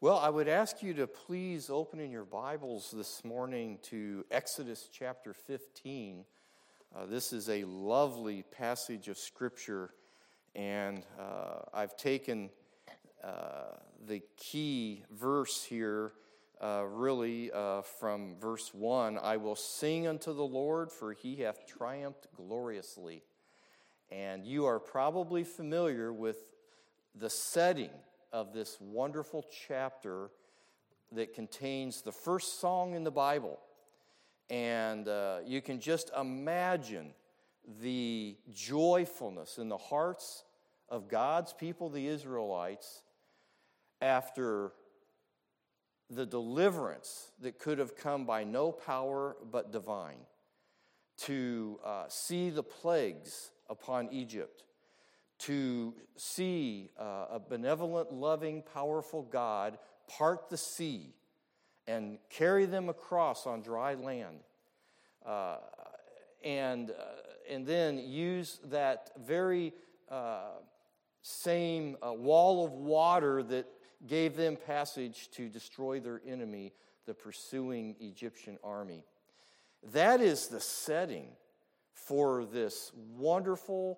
Well, I would ask you to please open in your Bibles this morning to Exodus chapter 15. This is a lovely passage of Scripture, and I've taken the key verse here, from verse 1. I will sing unto the Lord, for he hath triumphed gloriously. And you are probably familiar with the setting of this wonderful chapter that contains the first song in the Bible. And you can just imagine the joyfulness in the hearts of God's people, the Israelites, after the deliverance that could have come by no power but divine, to see the plagues upon Egypt, to see a benevolent, loving, powerful God part the sea and carry them across on dry land, and then use that very same wall of water that gave them passage to destroy their enemy, the pursuing Egyptian army. That is the setting for this wonderful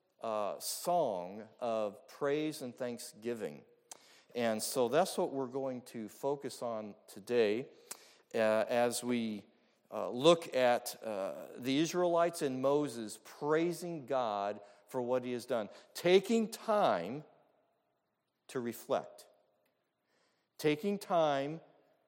song of praise and thanksgiving. And so that's what we're going to focus on today as we look at the Israelites and Moses praising God for what he has done. Taking time to reflect. Taking time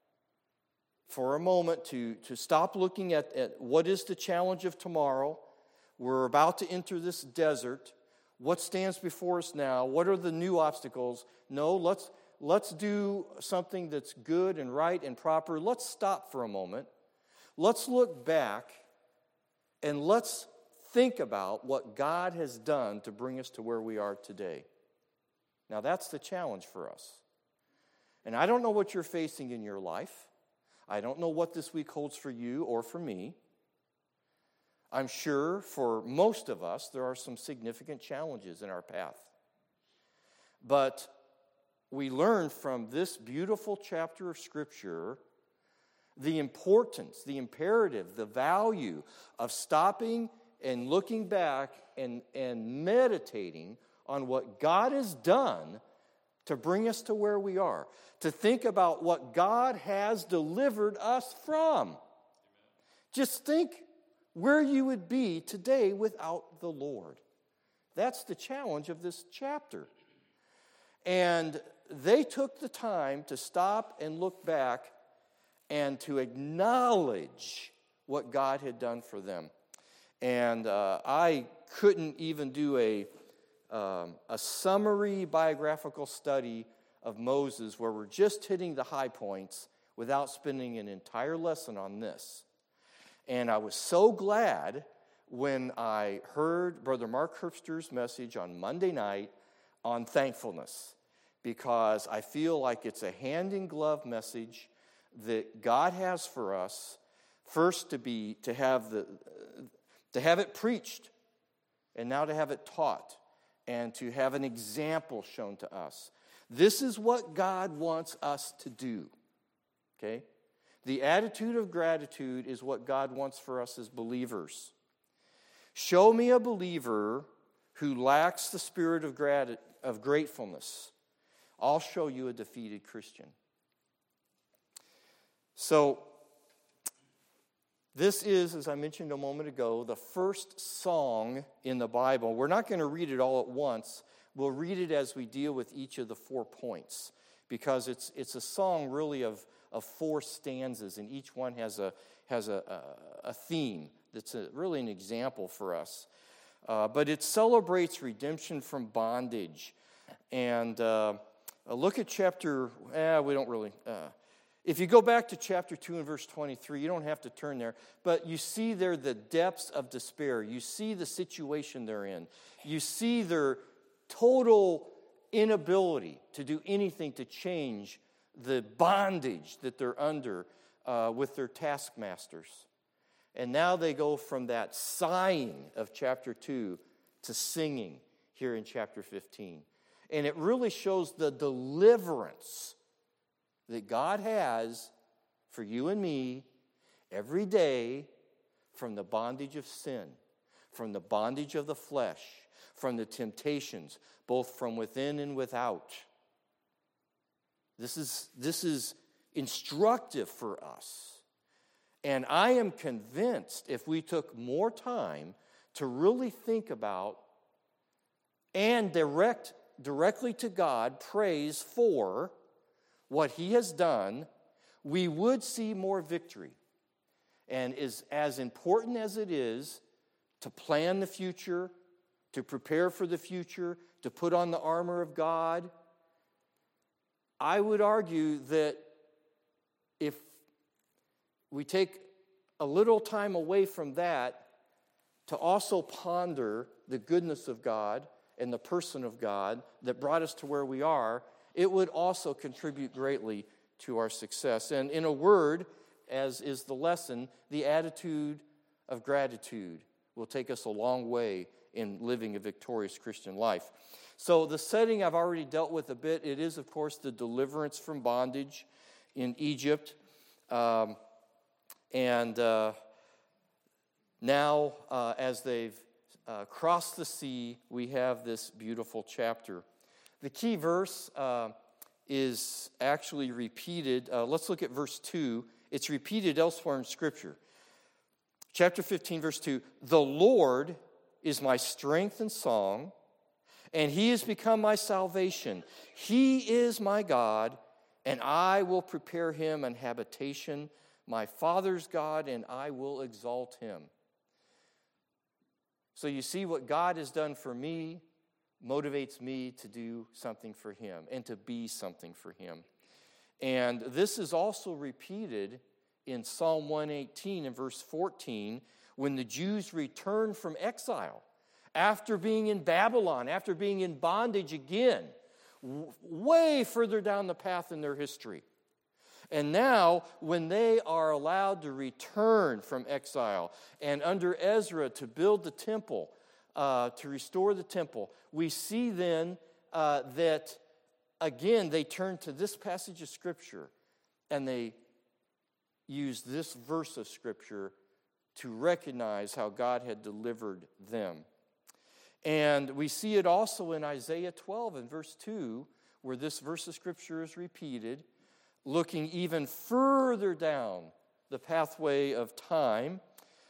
for a moment to stop looking at what is the challenge of tomorrow. We're about to enter this desert. What stands before us now? What are the new obstacles? No, let's do something that's good and right and proper. Let's stop for a moment. Let's look back and let's think about what God has done to bring us to where we are today. Now, that's the challenge for us. And I don't know what you're facing in your life. I don't know what this week holds for you or for me. I'm sure for most of us, there are some significant challenges in our path. But we learn from this beautiful chapter of Scripture the importance, the imperative, the value of stopping and looking back and meditating on what God has done to bring us to where we are. To think about what God has delivered us from. Just think where you would be today without the Lord. That's the challenge of this chapter. And they took the time to stop and look back and to acknowledge what God had done for them. And I couldn't even do a summary biographical study of Moses where we're just hitting the high points without spending an entire lesson on this. And I was so glad when I heard Brother Mark Herbster's message on Monday night on thankfulness, because I feel like it's a hand-in-glove message that God has for us. First, to have it preached, and now to have it taught, and to have an example shown to us. This is what God wants us to do. Okay? The attitude of gratitude is what God wants for us as believers. Show me a believer who lacks the spirit of gratefulness. I'll show you a defeated Christian. So, this is, as I mentioned a moment ago, the first song in the Bible. We're not going to read it all at once. We'll read it as we deal with each of the 4 points, because it's a song really of 4 stanzas, and each one has a theme that's really an example for us. But it celebrates redemption from bondage. And look at chapter, we don't really... If you go back to chapter 2 and verse 23, you don't have to turn there, but you see there the depths of despair. You see the situation they're in. You see their total inability to do anything to change the bondage that they're under with their taskmasters. And now they go from that sighing of chapter 2 to singing here in chapter 15. And it really shows the deliverance that God has for you and me every day from the bondage of sin, from the bondage of the flesh, from the temptations, both from within and without. This is instructive for us. And I am convinced if we took more time to really think about and directly to God praise for what He has done, we would see more victory. And is as important as it is to plan the future, to prepare for the future, to put on the armor of God, I would argue that if we take a little time away from that to also ponder the goodness of God and the person of God that brought us to where we are, it would also contribute greatly to our success. And in a word, as is the lesson, the attitude of gratitude will take us a long way in living a victorious Christian life. So the setting I've already dealt with a bit. It is, of course, the deliverance from bondage in Egypt. Now, as they've crossed the sea, we have this beautiful chapter. The key verse is actually repeated. Let's look at verse 2. It's repeated elsewhere in Scripture. Chapter 15, verse 2. The Lord is my strength and song, and He has become my salvation. He is my God, and I will prepare Him an habitation, my Father's God, and I will exalt Him. So you see, what God has done for me motivates me to do something for Him and to be something for Him. And this is also repeated in Psalm 118 and verse 14 when the Jews returned from exile after being in Babylon, after being in bondage again, way further down the path in their history. And now, when they are allowed to return from exile and under Ezra to build the temple, to restore the temple, we see then that, again, they turn to this passage of Scripture and they use this verse of Scripture to recognize how God had delivered them. And we see it also in Isaiah 12 and verse 2, where this verse of Scripture is repeated, looking even further down the pathway of time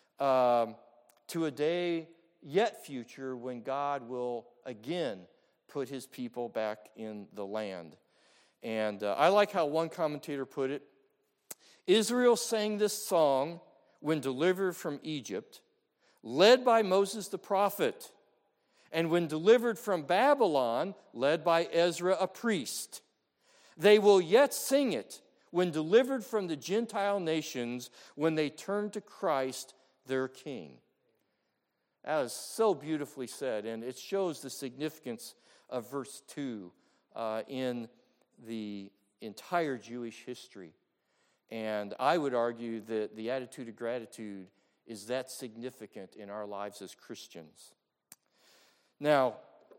to a day yet future when God will again put His people back in the land. And I like how one commentator put it. Israel sang this song when delivered from Egypt, led by Moses the prophet, and when delivered from Babylon, led by Ezra a priest. They will yet sing it when delivered from the Gentile nations, when they turn to Christ, their King. That is so beautifully said, and it shows the significance of verse 2 in the entire Jewish history. And I would argue that the attitude of gratitude is that significant in our lives as Christians. Now,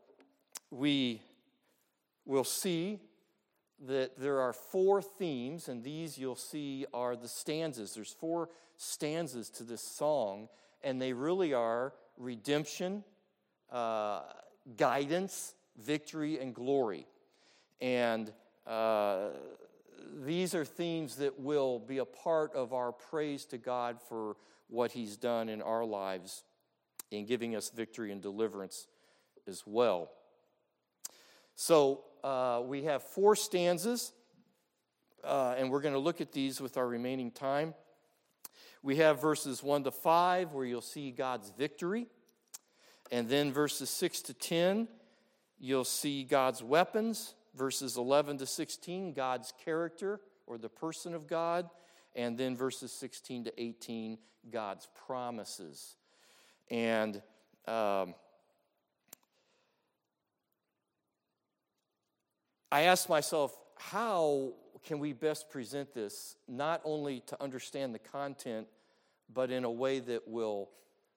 we will see that there are 4 themes, and these you'll see are the stanzas. There's 4 stanzas to this song, and they really are redemption, guidance, victory, and glory. And these are themes that will be a part of our praise to God for what He's done in our lives in giving us victory and deliverance as well. So we have 4 stanzas, and we're going to look at these with our remaining time. We have verses 1 to 5, where you'll see God's victory. And then verses 6 to 10, you'll see God's weapons. Verses 11 to 16, God's character, or the person of God. And then verses 16 to 18, God's promises. And I asked myself, how can we best present this, not only to understand the content, but in a way that will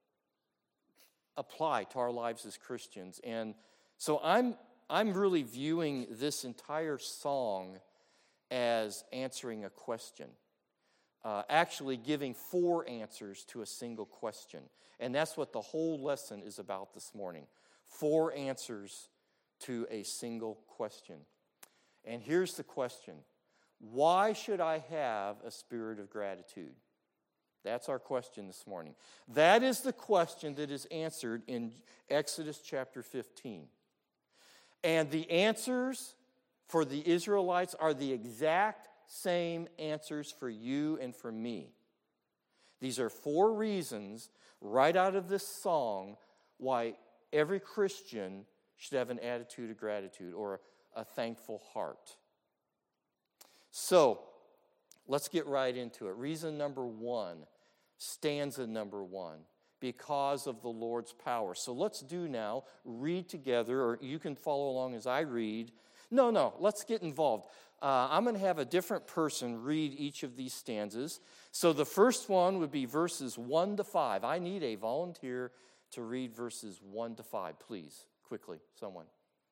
apply to our lives as Christians? And so I'm really viewing this entire song as answering a question. Actually giving 4 answers to a single question. And that's what the whole lesson is about this morning. 4 answers to a single question. And here's the question. Why should I have a spirit of gratitude? That's our question this morning. That is the question that is answered in Exodus chapter 15. And the answers for the Israelites are the exact same answers for you and for me. These are 4 reasons right out of this song why every Christian should have an attitude of gratitude or a thankful heart. So, let's get right into it. Reason number 1, stanza number 1, because of the Lord's power. So let's do now, read together, or you can follow along as I read. No, let's get involved. I'm going to have a different person read each of these stanzas. So the first one would be verses 1 to 5. I need a volunteer to read verses 1 to 5, please. Quickly, someone.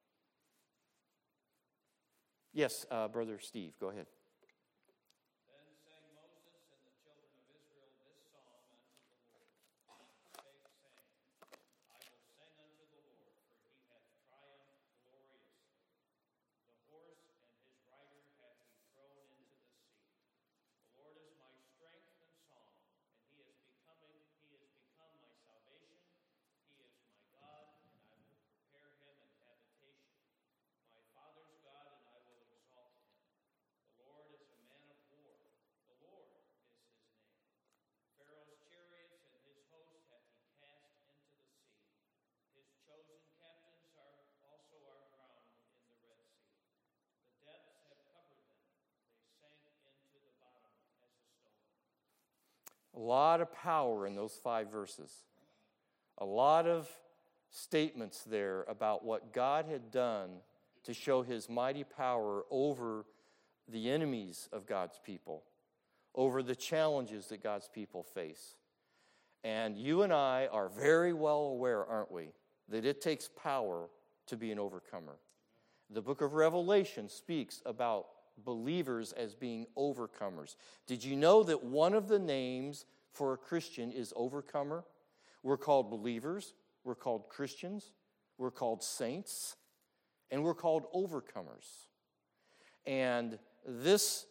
Yes, Brother Steve, go ahead. Then sang Moses and the children of Israel this psalm unto the Lord. Each spake, saying, I will sing unto the Lord, for he hath triumphed gloriously. The horse and his rider hath he thrown into the sea. The Lord is my strength and song, and he is become my salvation. He is my God, and I will prepare him an habitation. My father's God, and I will exalt him. The Lord is a man of war. The Lord is his name. Pharaoh's chariots and his host hath he cast into the sea. His chosen captains also are drowned in the Red Sea. The depths have covered them. They sank into the bottom as a stone. A lot of power in those 5 verses. A lot of statements there about what God had done to show his mighty power over the enemies of God's people, over the challenges that God's people face. And you and I are very well aware, aren't we, that it takes power to be an overcomer. The book of Revelation speaks about believers as being overcomers. Did you know that one of the names for a Christian is overcomer? We're called believers, we're called Christians, we're called saints, and we're called overcomers. And this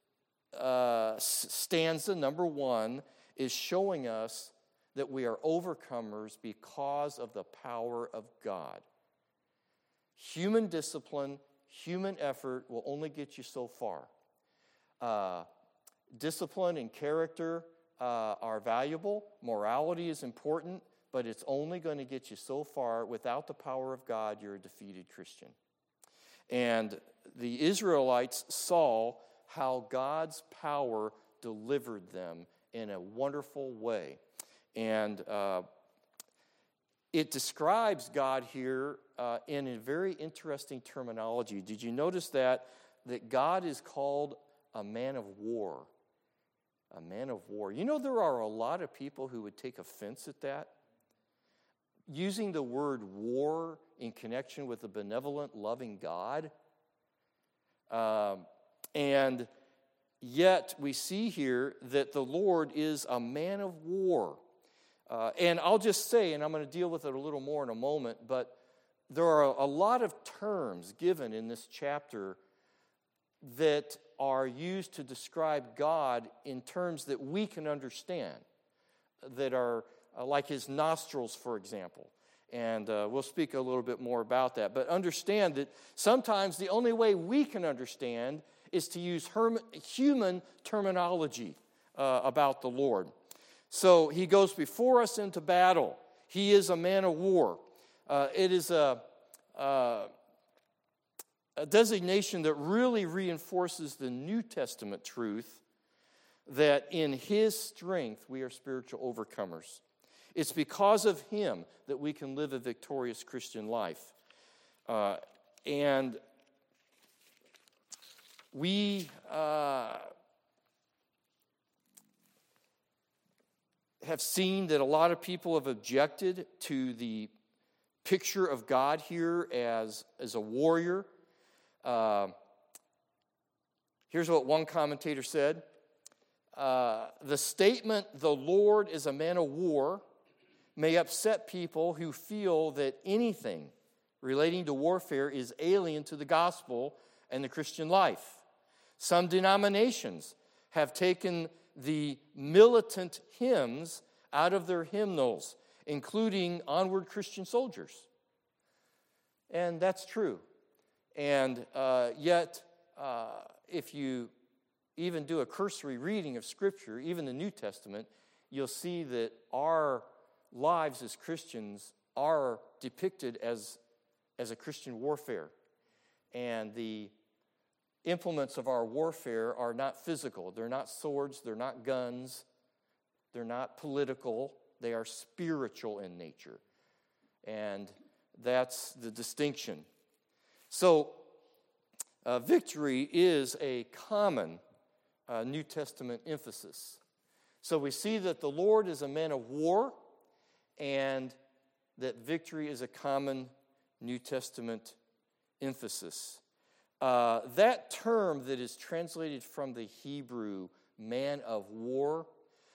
stanza, number 1, is showing us that we are overcomers because of the power of God. Human discipline, human effort will only get you so far. Discipline and character are valuable. Morality is important, but it's only going to get you so far. Without the power of God, you're a defeated Christian. And the Israelites saw how God's power delivered them in a wonderful way. And it describes God here in a very interesting terminology. Did you notice that God is called a man of war? A man of war. You know, there are a lot of people who would take offense at that. Using the word war in connection with a benevolent, loving God. And yet we see here that the Lord is a man of war. And I'll just say, and I'm going to deal with it a little more in a moment, but there are a lot of terms given in this chapter that are used to describe God in terms that we can understand, that are like his nostrils, for example. And we'll speak a little bit more about that. But understand that sometimes the only way we can understand is to use human terminology about the Lord. So he goes before us into battle. He is a man of war. It is a designation that really reinforces the New Testament truth that in his strength we are spiritual overcomers. It's because of him that we can live a victorious Christian life. And we have seen that a lot of people have objected to the picture of God here as a warrior. Here's what one commentator said. The statement, "the Lord is a man of war," may upset people who feel that anything relating to warfare is alien to the gospel and the Christian life. Some denominations have taken the militant hymns out of their hymnals, including Onward Christian Soldiers. And that's true. And yet, if you even do a cursory reading of Scripture, even the New Testament, you'll see that our lives as Christians are depicted as a Christian warfare. And the implements of our warfare are not physical. They're not swords. They're not guns. They're not political. They are spiritual in nature. And that's the distinction. So, victory is a common New Testament emphasis. So we see that the Lord is a man of war, and that victory is a common New Testament emphasis. That term that is translated from the Hebrew, man of war,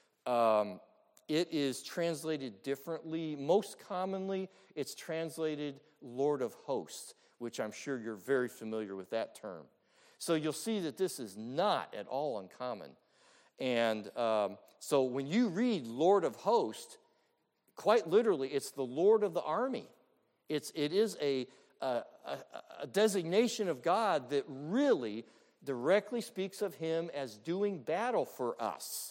it is translated differently. Most commonly, it's translated Lord of hosts, which I'm sure you're very familiar with that term. So you'll see that this is not at all uncommon. And so when you read Lord of hosts, quite literally, it's the Lord of the army. It is a designation of God that really directly speaks of him as doing battle for us.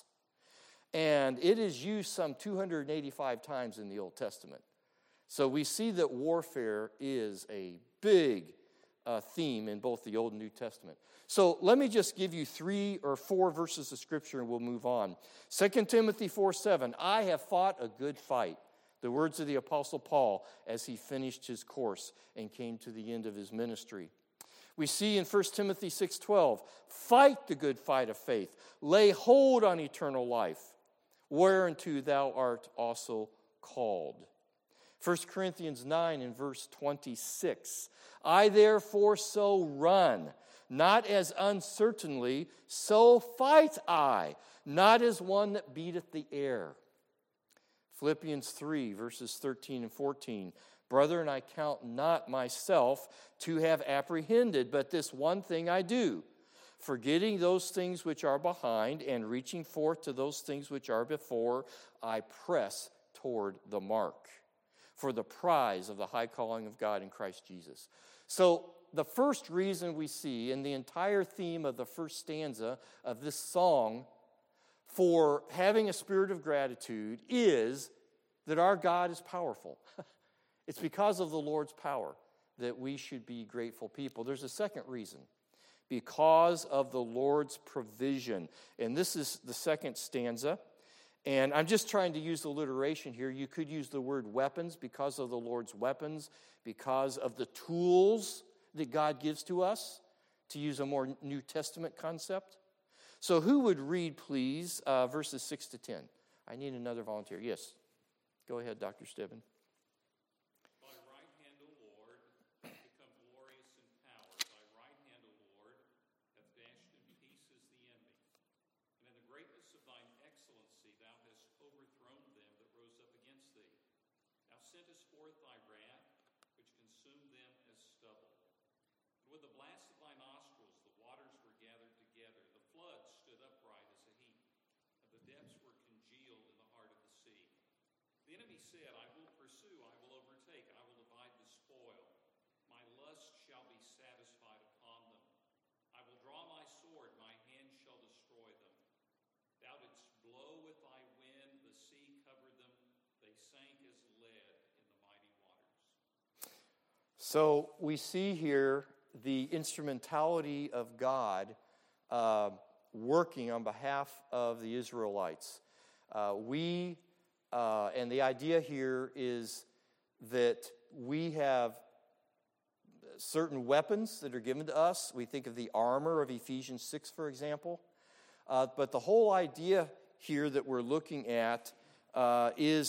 And it is used some 285 times in the Old Testament. So we see that warfare is a big theme in both the Old and New Testament. So let me just give you 3 or 4 verses of Scripture and we'll move on. 2 Timothy 4:7, I have fought a good fight. The words of the Apostle Paul as he finished his course and came to the end of his ministry. We see in 1 Timothy 6:12, fight the good fight of faith. Lay hold on eternal life, whereunto thou art also called. 1 Corinthians 9 and verse 26, I therefore so run, not as uncertainly, so fight I, not as one that beateth the air. Philippians 3 verses 13 and 14, brethren, I count not myself to have apprehended, but this one thing I do, forgetting those things which are behind and reaching forth to those things which are before, I press toward the mark for the prize of the high calling of God in Christ Jesus. So the first reason we see in the entire theme of the first stanza of this song for having a spirit of gratitude is that our God is powerful. It's because of the Lord's power that we should be grateful people. There's a second reason. Because of the Lord's provision. And this is the second stanza. And I'm just trying to use alliteration here. You could use the word weapons, because of the Lord's weapons, because of the tools that God gives to us, to use a more New Testament concept. So who would read, please, verses 6 to 10? I need another volunteer. Yes. Go ahead, Dr. Stebbin. Thy right hand, O Lord, become glorious in power. Thy right hand, O Lord, hath dashed in pieces the enemy. And in the greatness of thine excellency thou hast overthrown them that rose up against thee. Thou sentest forth thy wrath, which consumed them as stubble. And with the blast of thy nostrils the waters were gathered together. The floods stood upright as a heap, and the depths were congealed in the heart of the sea. The enemy said, I will pursue, I will overtake, I will divide the spoil. My lust shall be satisfied upon them. I will draw my sword, my hand shall destroy them. Thou didst blow with thy wind, the sea covered them, they sank as lead in the mighty waters. So we see here the instrumentality of God working on behalf of the Israelites. And the idea here is that we have certain weapons that are given to us. We think of the armor of Ephesians 6, for example. But the whole idea here that we're looking at is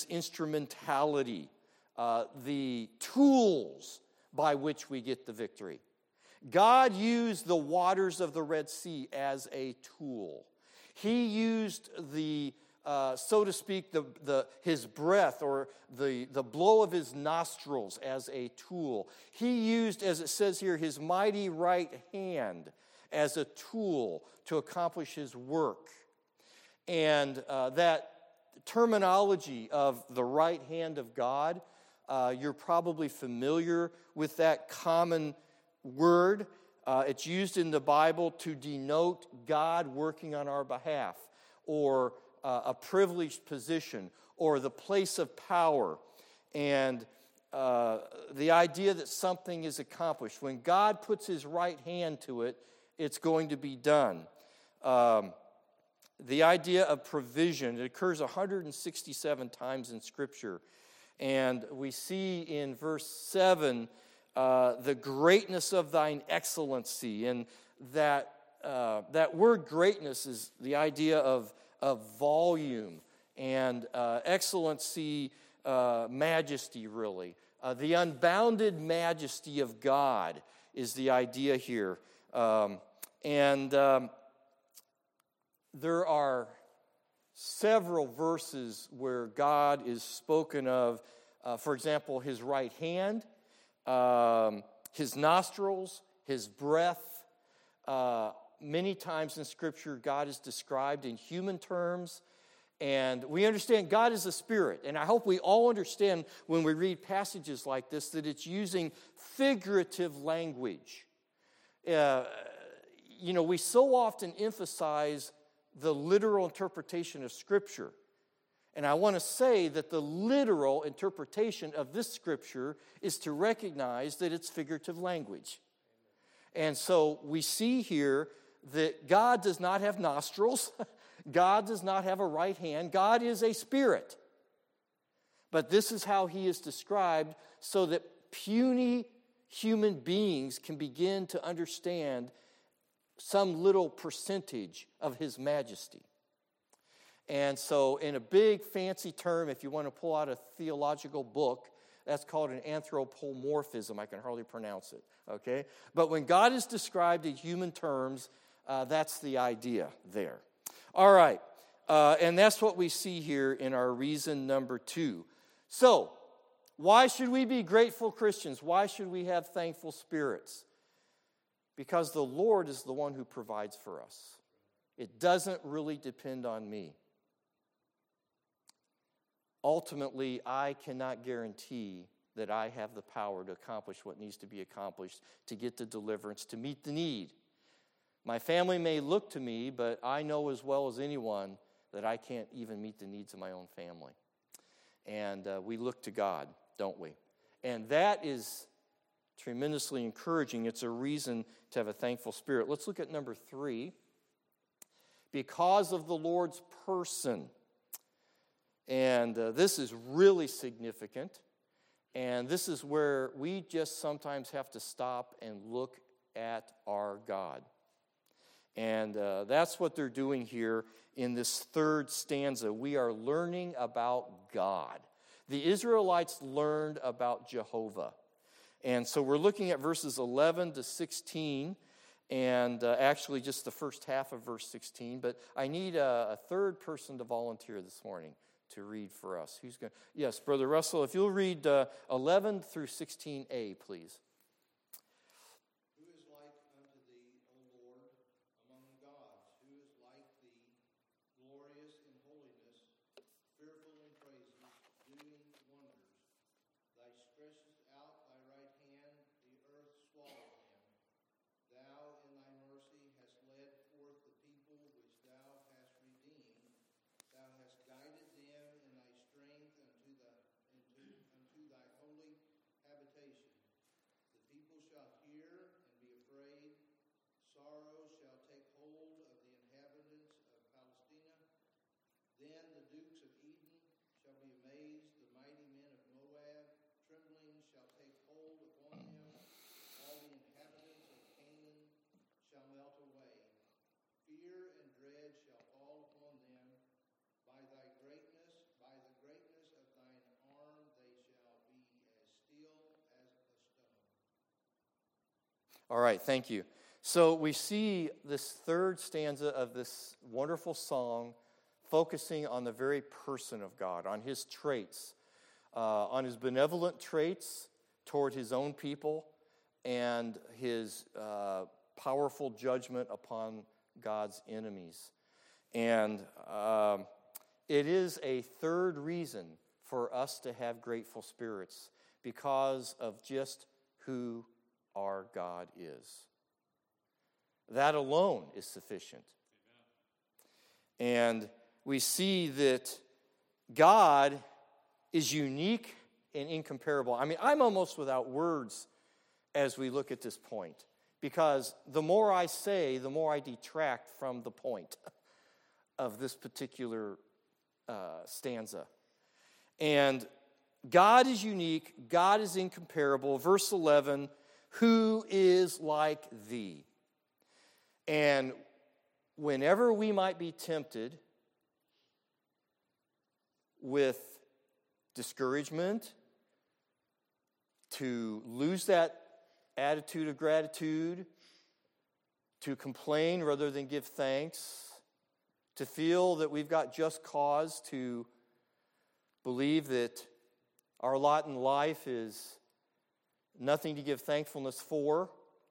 instrumentality, the tools by which we get the victory. God used the waters of the Red Sea as a tool. He used so to speak, his breath or the blow of his nostrils as a tool. He used, as it says here, his mighty right hand as a tool to accomplish his work. And that terminology of the right hand of God, you're probably familiar with that common word. It's used in the Bible to denote God working on our behalf, or a privileged position, or the place of power, and the idea that something is accomplished. When God puts his right hand to it, it's going to be done. The idea of provision, it occurs 167 times in Scripture. And we see in verse 7 the greatness of thine excellency. And that word greatness is the idea of volume and excellency, majesty, really. The unbounded majesty of God is the idea here. There are several verses where God is spoken of, for example, his right hand, his nostrils, his breath. Many times in Scripture, God is described in human terms. And we understand God is a spirit. And I hope we all understand when we read passages like this that it's using figurative language. We so often emphasize the literal interpretation of Scripture. And I want to say that the literal interpretation of this Scripture is to recognize that it's figurative language. And so we see here that God does not have nostrils. God does not have a right hand. God is a spirit. But this is how he is described so that puny human beings can begin to understand some little percentage of his majesty. And so in a big fancy term, if you want to pull out a theological book, that's called an anthropomorphism. I can hardly pronounce it, okay? But when God is described in human terms, that's the idea there. All right, and that's what we see here in our reason number 2. So, why should we be grateful Christians? Why should we have thankful spirits? Because the Lord is the one who provides for us. It doesn't really depend on me. Ultimately, I cannot guarantee that I have the power to accomplish what needs to be accomplished, to get the deliverance, to meet the need. My family may look to me, but I know as well as anyone that I can't even meet the needs of my own family. And we look to God, don't we? And that is tremendously encouraging. It's a reason to have a thankful spirit. Let's look at number 3. Because of the Lord's person. And this is really significant. And this is where we just sometimes have to stop and look at our God. And that's what they're doing here in this third stanza. We are learning about God. The Israelites learned about Jehovah. And so we're looking at verses 11 to 16, and actually just the first half of verse 16. But I need a third person to volunteer this morning to read for us. Who's going? Yes, Brother Russell, if you'll read 11 through 16a, please. Then the dukes of Edom shall be amazed, the mighty men of Moab, trembling All right, thank you. So we see this third stanza of this wonderful song focusing on the very person of God, on his traits, on his benevolent traits toward his own people, and his powerful judgment upon God's enemies. And it is a third reason for us to have grateful spirits because of just who our God is. That alone is sufficient. And we see that God is unique and incomparable. I mean, I'm almost without words as we look at this point, because the more I say, the more I detract from the point of this particular stanza. And God is unique, God is incomparable. Verse 11, who is like thee? And whenever we might be tempted with discouragement, to lose that attitude of gratitude, to complain rather than give thanks, to feel that we've got just cause to believe that our lot in life is nothing to give thankfulness for,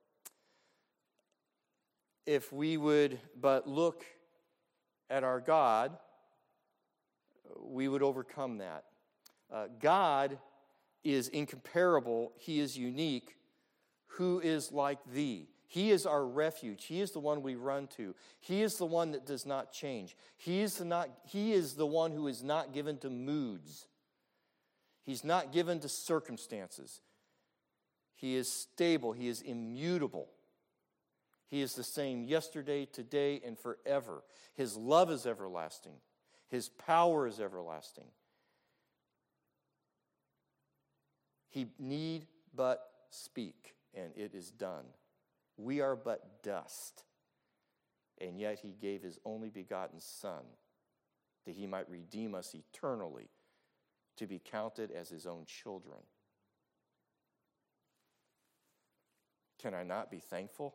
if we would but look at our God, we would overcome that. God is incomparable. He is unique. Who is like thee? He is our refuge. He is the one we run to. He is the one that does not change. He is the one who is not given to moods. He's not given to circumstances. He is stable. He is immutable. He is the same yesterday, today, and forever. His love is everlasting. His power is everlasting. He need but speak, and it is done. We are but dust, and yet he gave his only begotten Son, that he might redeem us eternally, to be counted as his own children. Can I not be thankful?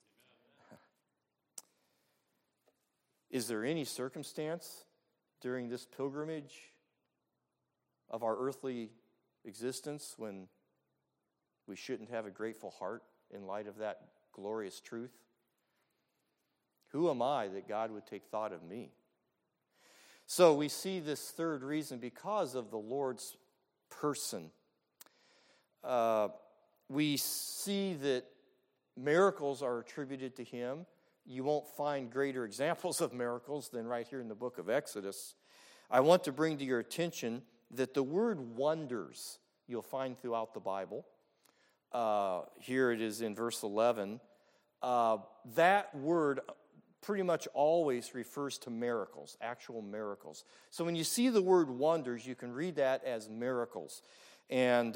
Is there any circumstance during this pilgrimage of our earthly existence when we shouldn't have a grateful heart in light of that glorious truth? Who am I that God would take thought of me? So we see this third reason because of the Lord's person. We see that miracles are attributed to him. You won't find greater examples of miracles than right here in the book of Exodus. I want to bring to your attention that the word wonders you'll find throughout the Bible. Here it is in verse 11. That word pretty much always refers to miracles, actual miracles. So when you see the word wonders, you can read that as miracles. And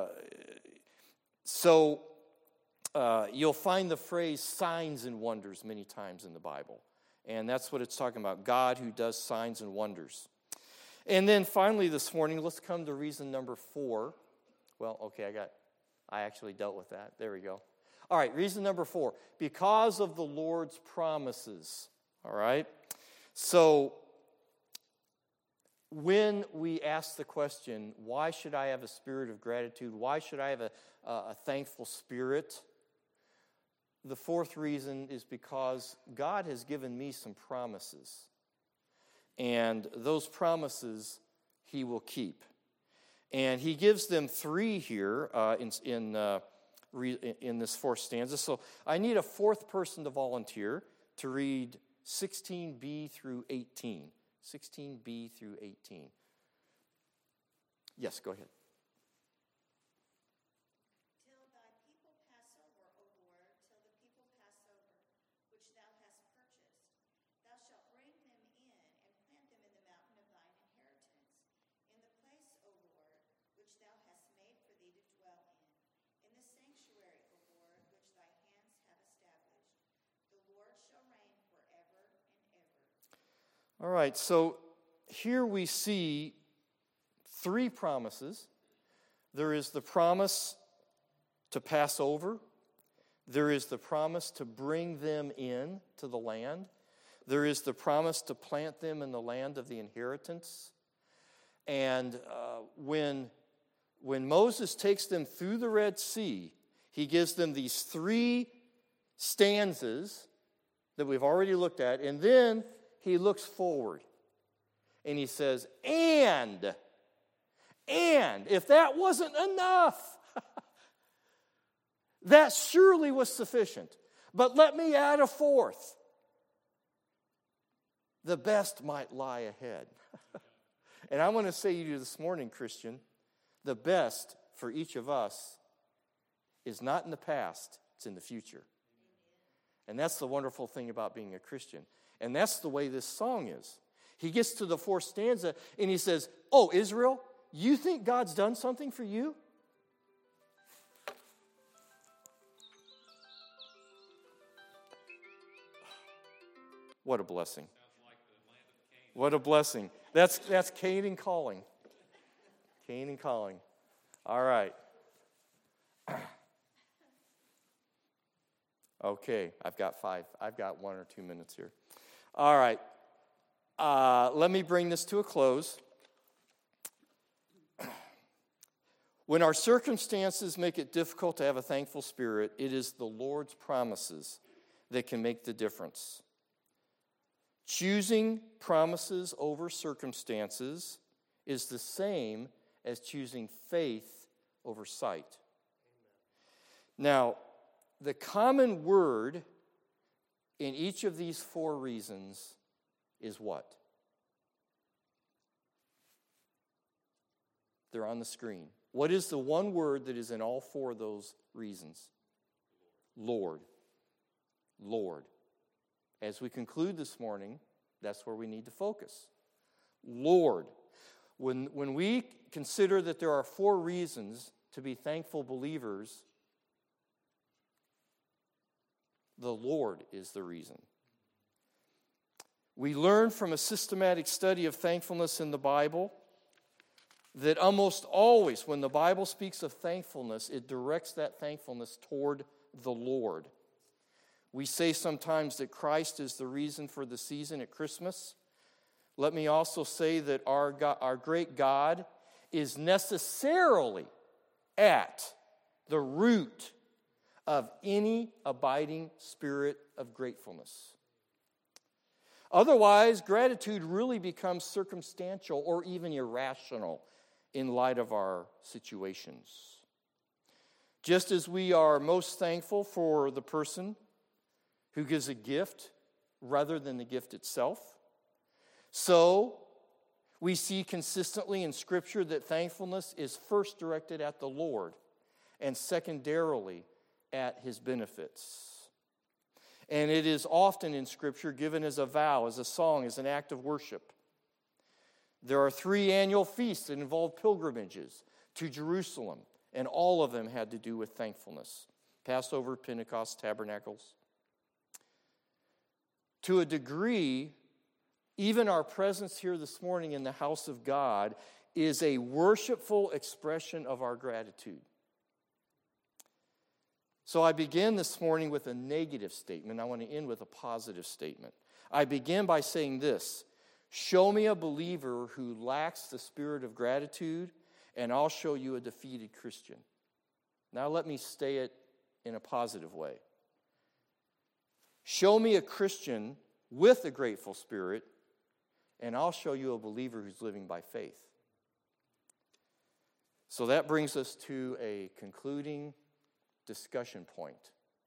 you'll find the phrase signs and wonders many times in the Bible. And that's what it's talking about, God who does signs and wonders. And then finally this morning, let's come to reason number 4. Well, okay, I actually dealt with that. There we go. All right, reason number 4, because of the Lord's promises. All right? So when we ask the question, why should I have a spirit of gratitude? Why should I have a thankful spirit? The fourth reason is because God has given me some promises. And those promises he will keep. And he gives them 3 here in this fourth stanza. So I need a fourth person to volunteer to read 16b through 18. 16b through 18. Yes, go ahead. Till thy people pass over, O Lord, till the people pass over, which thou hast purchased. Thou shalt bring them in and plant them in the mountain of thine inheritance, in the place, O Lord, which thou hast made for thee to dwell in the sanctuary, O Lord, which thy hands have established. The Lord shall reign forever and ever. All right, so here we see 3 promises. There is the promise to pass over. There is the promise to bring them in to the land. There is the promise to plant them in the land of the inheritance. And when Moses takes them through the Red Sea, he gives them these 3 stanzas that we've already looked at, and then he looks forward. And he says, and if that wasn't enough, that surely was sufficient. But let me add a 4th. The best might lie ahead. And I want to say to you this morning, Christian, the best for each of us is not in the past, it's in the future. And that's the wonderful thing about being a Christian. And that's the way this song is. He gets to the 4th stanza and he says, oh, Israel, you think God's done something for you? What a blessing. What a blessing. That's Canaan calling. Canaan calling. All right. Okay, I've got 1 or 2 minutes here. All right. Let me bring this to a close. When our circumstances make it difficult to have a thankful spirit, it is the Lord's promises that can make the difference. Choosing promises over circumstances is the same as choosing faith over sight. Now, the common word in each of these 4 reasons is what? They're on the screen. What is the one word that is in all 4 of those reasons? Lord. Lord. As we conclude this morning, that's where we need to focus. Lord. When we consider that there are 4 reasons to be thankful believers, the Lord is the reason. We learn from a systematic study of thankfulness in the Bible that almost always when the Bible speaks of thankfulness, it directs that thankfulness toward the Lord. We say sometimes that Christ is the reason for the season at Christmas. Let me also say that our great God is necessarily at the root of any abiding spirit of gratefulness. Otherwise, gratitude really becomes circumstantial or even irrational in light of our situations. Just as we are most thankful for the person who gives a gift rather than the gift itself, so we see consistently in Scripture that thankfulness is first directed at the Lord and secondarily at His benefits. And it is often in Scripture given as a vow, as a song, as an act of worship. There are 3 annual feasts that involve pilgrimages to Jerusalem, and all of them had to do with thankfulness. Passover, Pentecost, Tabernacles. To a degree, even our presence here this morning in the house of God is a worshipful expression of our gratitude. So I begin this morning with a negative statement. I want to end with a positive statement. I begin by saying this: show me a believer who lacks the spirit of gratitude, and I'll show you a defeated Christian. Now let me say it in a positive way. Show me a Christian with a grateful spirit, and I'll show you a believer who's living by faith. So that brings us to a concluding discussion point.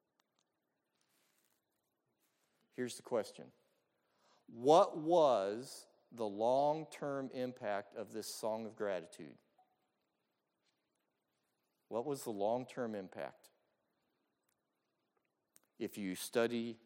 Here's the question: what was the long-term impact of this song of gratitude? What was the long-term impact? If you study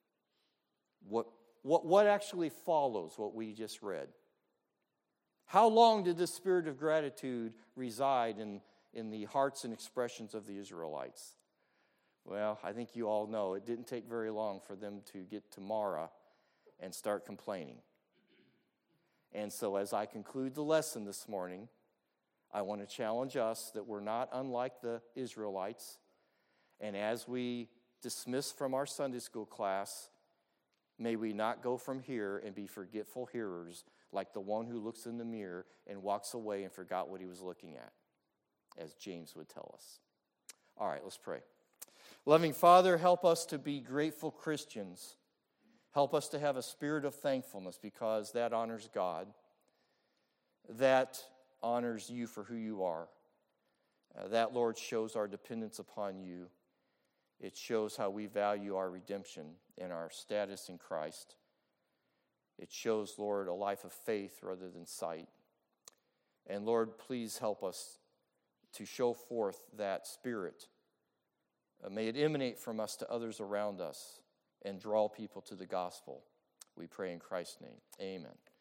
what actually follows what we just read. How long did this spirit of gratitude reside in the hearts and expressions of the Israelites? Well, I think you all know it didn't take very long for them to get to Marah and start complaining. And so as I conclude the lesson this morning, I want to challenge us that we're not unlike the Israelites. And as we dismissed from our Sunday school class, may we not go from here and be forgetful hearers like the one who looks in the mirror and walks away and forgot what he was looking at, as James would tell us. All right, let's pray. Loving Father, help us to be grateful Christians. Help us to have a spirit of thankfulness, because that honors God. That honors you for who you are. That, Lord, shows our dependence upon you. It shows how we value our redemption and our status in Christ. It shows, Lord, a life of faith rather than sight. And Lord, please help us to show forth that spirit. May it emanate from us to others around us and draw people to the gospel. We pray in Christ's name. Amen.